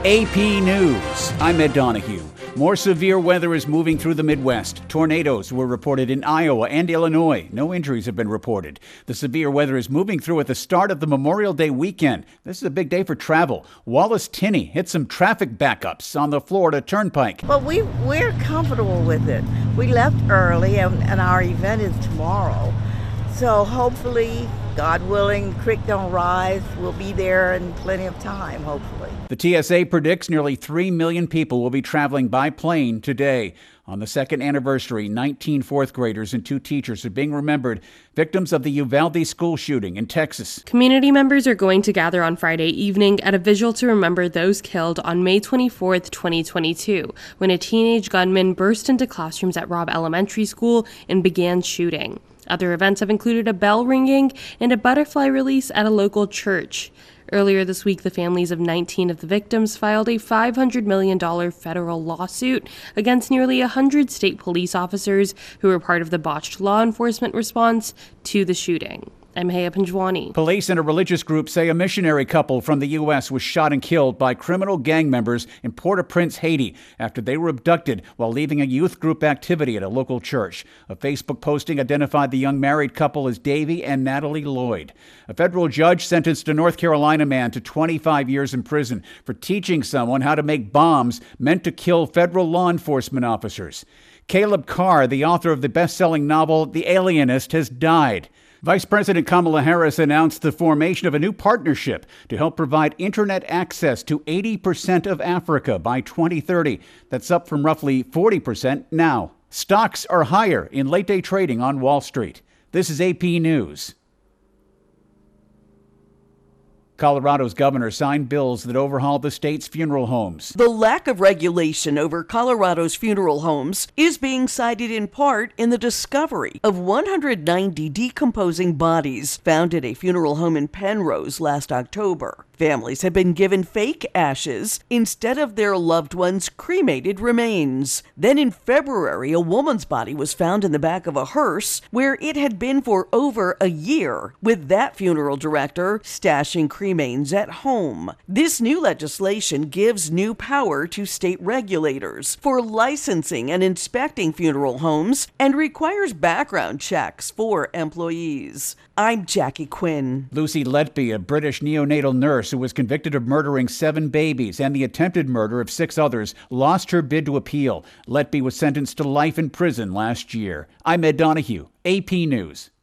AP News. I'm Ed Donahue. More severe weather is moving through the Midwest. Tornadoes were reported in Iowa and Illinois. No injuries have been reported. The severe weather is moving through at the start of the Memorial Day weekend. This is a big day for travel. Wallace Tinney hit some traffic backups on the Florida Turnpike. Well, we're comfortable with it. We left early, and our event is tomorrow. So hopefully, God willing, creek don't rise. We'll be there in plenty of time, hopefully. The TSA predicts nearly 3 million people will be traveling by plane today. On the second anniversary, 19 fourth graders and 2 teachers are being remembered, victims of the Uvalde school shooting in Texas. Community members are going to gather on Friday evening at a vigil to remember those killed on May 24th, 2022, when a teenage gunman burst into classrooms at Robb Elementary School and began shooting. Other events have included a bell ringing and a butterfly release at a local church. Earlier this week, the families of 19 of the victims filed a $500 million federal lawsuit against nearly 100 state police officers who were part of the botched law enforcement response to the shooting. I'm Haya Panjwani. Police and a religious group say a missionary couple from the U.S. was shot and killed by criminal gang members in Port-au-Prince, Haiti, after they were abducted while leaving a youth group activity at a local church. A Facebook posting identified the young married couple as Davy and Natalie Lloyd. A federal judge sentenced a North Carolina man to 25 years in prison for teaching someone how to make bombs meant to kill federal law enforcement officers. Caleb Carr, the author of the best-selling novel The Alienist, has died. Vice President Kamala Harris announced the formation of a new partnership to help provide internet access to 80% of Africa by 2030. That's up from roughly 40% now. Stocks are higher in late-day trading on Wall Street. This is AP News. Colorado's governor signed bills that overhaul the state's funeral homes. The lack of regulation over Colorado's funeral homes is being cited in part in the discovery of 190 decomposing bodies found at a funeral home in Penrose last October. Families have been given fake ashes instead of their loved ones' cremated remains. Then in February, a woman's body was found in the back of a hearse where it had been for over a year, with that funeral director stashing cremains at home. This new legislation gives new power to state regulators for licensing and inspecting funeral homes and requires background checks for employees. I'm Jackie Quinn. Lucy Letby, a British neonatal nurse who was convicted of murdering 7 babies and the attempted murder of 6 others, lost her bid to appeal. Letby was sentenced to life in prison last year. I'm Ed Donahue, AP News.